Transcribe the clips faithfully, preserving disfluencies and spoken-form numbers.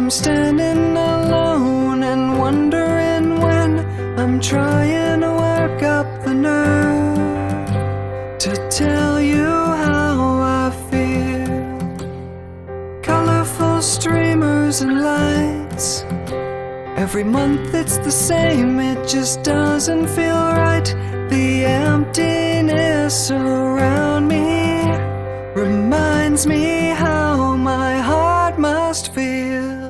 I'm standing alone and wondering when I'm trying to work up the nerve to tell you how I feel. Colorful streamers and lights, every month it's the same, it just doesn't feel right. The emptiness around me reminds me how my heart must feel.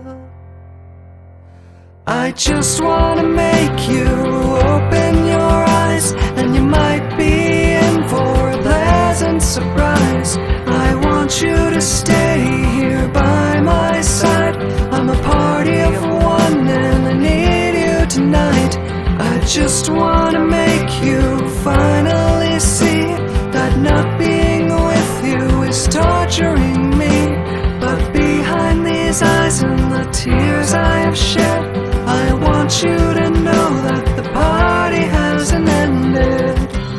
I just wanna make you open your eyes, and you might be in for a pleasant surprise. I want you to stay here by my side. I'm a party of one and I need you tonight. I just wanna make you finally see that not being with you is torturing me. But behind these eyes and the tears I have shed, I want you to know that the party hasn't ended.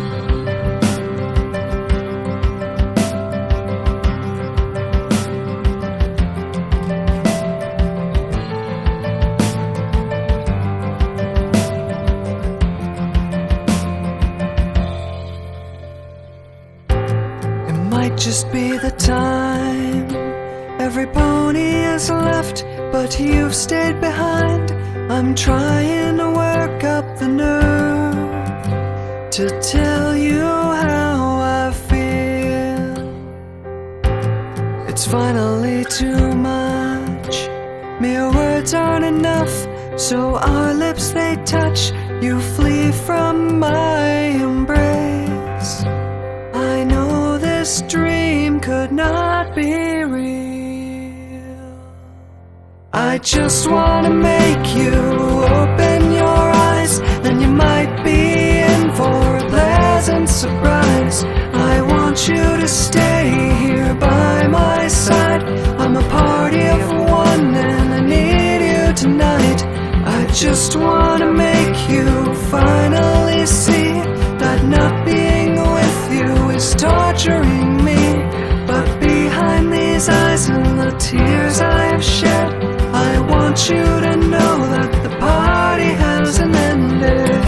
Might just be the time. Every pony has left, but you've stayed behind. I'm trying to work up the nerve to tell you how I feel. It's finally too much. Mere words aren't enough, so our lips they touch. You flee from my embrace. I know this dream could not be real. I just wanna make you open your eyes, and you might be in for a pleasant surprise. I want you to stay here by my side. I'm a party of one and I need you tonight. I just wanna make you finally see that not being with you is torturing me. But behind these eyes and the tears I have shed, I want you to know that the party hasn't ended.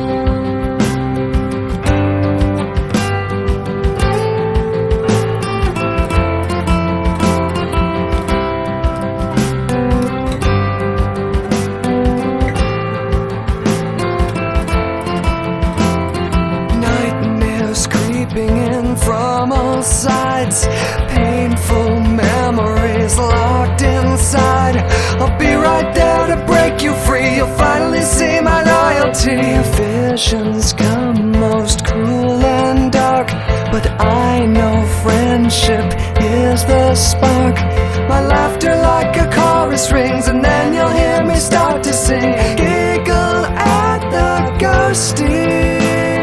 Creeping in from all sides, painful memories locked inside. I'll be right there to break you free. You'll finally see my loyalty. Visions come most cruel and dark, but I know friendship is the spark. My laughter like a chorus rings, and then you'll hear me start to sing. Giggle at the ghosting.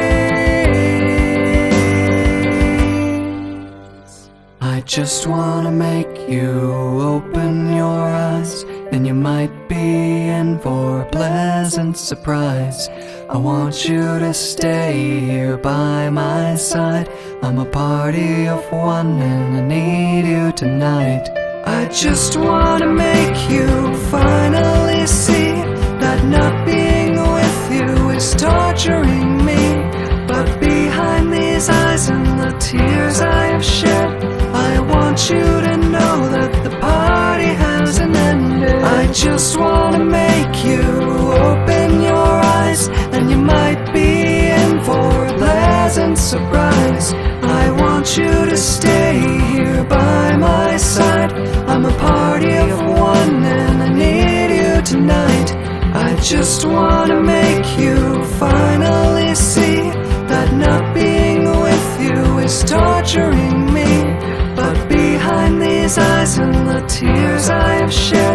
I just wanna make you open your eyes, and you might be in for a pleasant surprise. I want you to stay here by my side. I'm a party of one and I need you tonight. I just wanna make you finally see that not being with you is torturing me. But behind these eyes and the tears I have shed, I want you to know that the party hasn't ended. I just wanna make you open your eyes, and you might be in for a pleasant surprise. I want you to stay here by my side. I'm a party of one and I need you tonight. I just wanna make you finally see that not being with you is torturing me. But behind these eyes and the tears I have shed,